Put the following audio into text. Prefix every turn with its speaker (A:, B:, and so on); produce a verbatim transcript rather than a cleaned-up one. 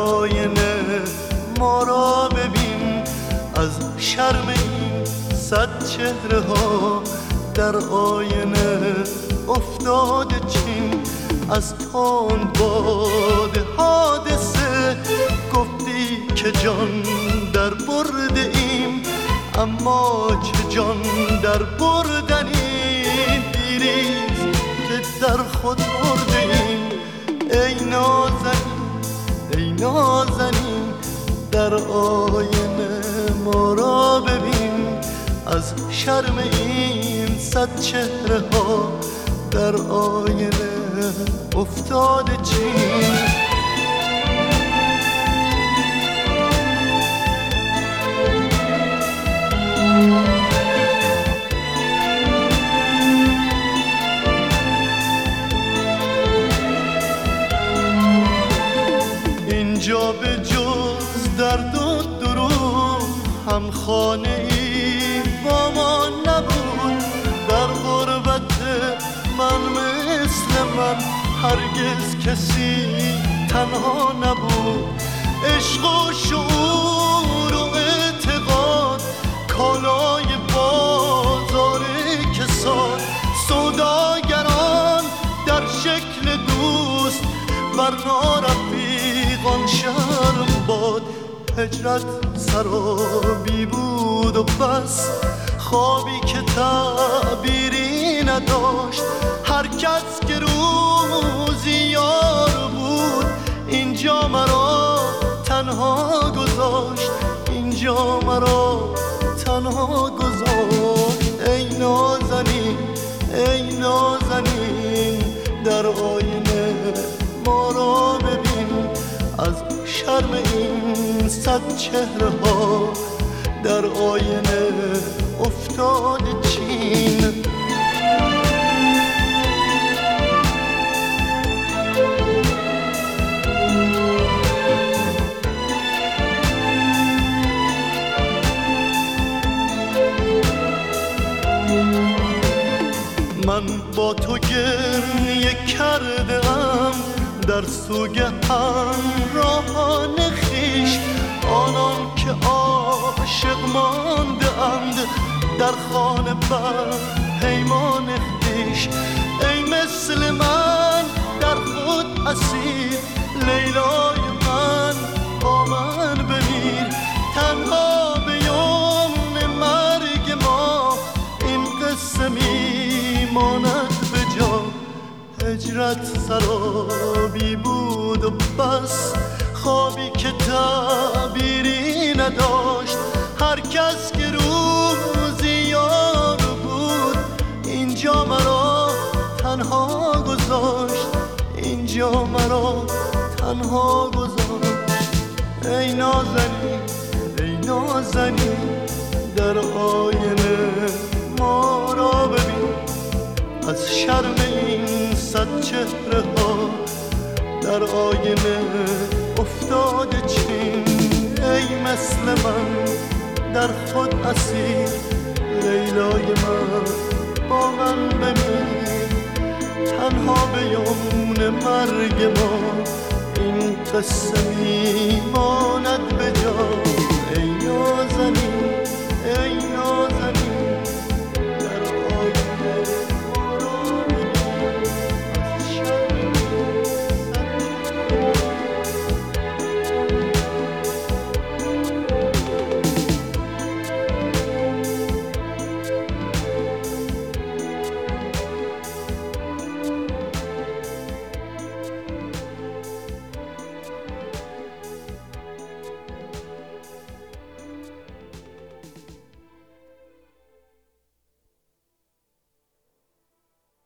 A: آینه ما را ببین، از شرم این صد چهره ها در آینه افتاده چین. از تون باد حادثه گفتی که جان در برده ایم، اما چه جان در بردنی دیریز که در خود برده ایم. ای نازنین ای نازنین در آینه ما را ببین، از شرم این صد چهره ها در آینه افتاده چین. اینجا به جز درد و دروغ هم خانه ای با ما نبود. در غربت من مثل من هرگز کسی تنها نبود. عشق و شعور و اعتقاد کالای بازار کساد، سوداگران در شکل دوست بر نارفیقان شرم باد. هجرت سرابی بود و بس، خوابی که تعبیری نداشت. هر کس که روزی یار بود اینجا مرا تنها گذاشت، اینجا مرا تنها گذاشت. ای نازنین ای نازنین در آینه ما را ببین، از شرم این صد چهره ها در آینه افتاده چین. من با تو گریه کرده ام در سوگ همراهان خویش، آنان که عاشق مانده اند در خانه بر پیمان خویش. ای مثل من در خود اسیر، لیلای من با من بمیر. تنها به یوم مرگ ما این قصه میماند به جا. هجرت سرابی بود و بس، خوابی که تعبیری نداشت. هر کس که روزی یار بود اینجا مرا تنها گذاشت، اینجا مرا تنها گذاشت. ای نازنین ای نازنین در آینه ما را ببین، از شرم این صد چهره ها در آینه افتاده چین. ای مثل من در خود اسیر، لیلای من با من بمیر. تنها به یوم مرگ ما این قصه میماند به جا.